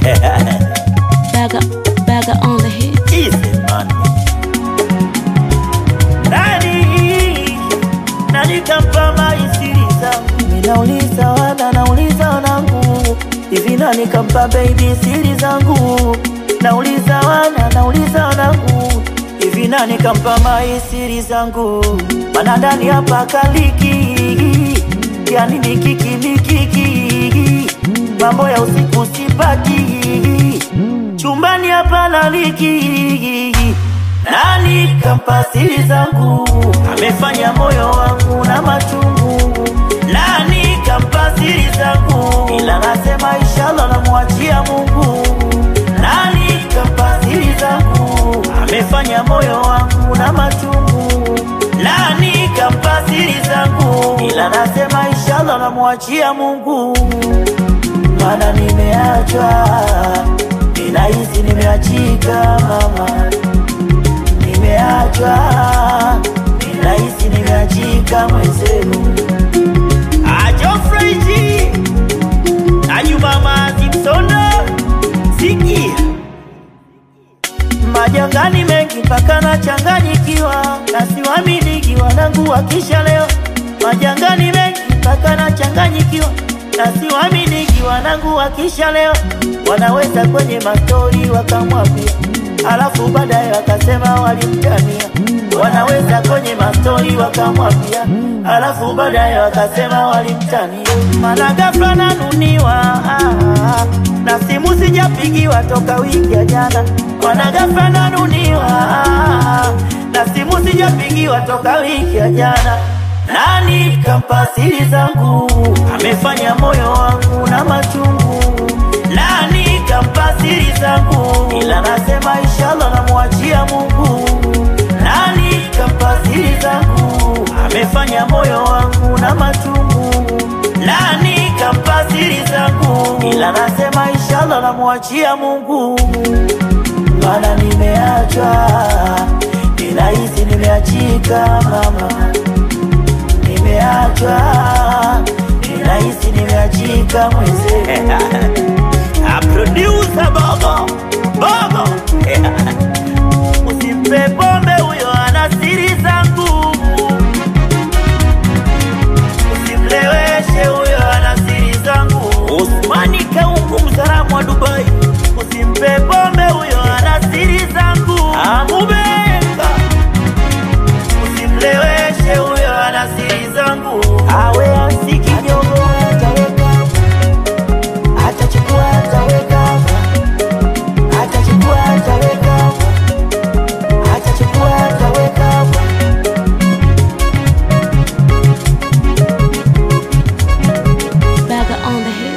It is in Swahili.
Bagger on the hit. Easy man. Nani kampa maisiri zangu? Ninauliza nauliza wanangu. Hivi nani kampa baby siri zangu? Nauliza wanangu. Hivi nani kampa maisiri zangu? Mana ndani hapa kaliki. Yani nikiki. Mambo ya usiku sipati. Chumbani hapa naliki. Nani kampa siri zangu? Amefanya moyo wangu na machungu. Nani kampa siri zangu? Ila nasema inshallah namuachia Mungu. Nani kampa siri zangu? Amefanya moyo wangu na machungu. Nani kampa siri zangu? Ila nasema inshallah namuachia Mungu. Mana nimeachwa, ninahisi nimeachika mama. Nimeachwa, ninahisi nimeachika mwenzenu. Geoffrey G Ayuba Mazimsono Sikia majangani mengi mpaka nachanganyikiwa. Na siwaminiki wanangu wakisha leo. Majangani mengi mpaka nachanganyikiwa. Na siwaminiki wanangu wakisha leo. Wanaweza kwenye mastori wakamwambia, alafu baadaye wakasema walimtania. Wanaweza kwenye mastori wakamwambia, alafu baadaye wakasema walimtania. Mana ghafla nanuniwa, na simu sijapigiwa toka wiki ya jana. Mana ghafla nanuniwa, na simu sijapigiwa toka wiki ya jana. Nani kampa siri zangu? Amefanya moyo wangu na machungu. Nani kampa siri zangu? Ila nasema inshallah namuachia Mungu. Nani kampa siri zangu? Amefanya moyo wangu na machungu. Nani kampa siri zangu? Ila nasema inshallah namuachia Mungu. Mana nimeachwa, ninahisi nimeachika mama. Nimeachwa, ninahisi nimeachika mwenzenu. A producer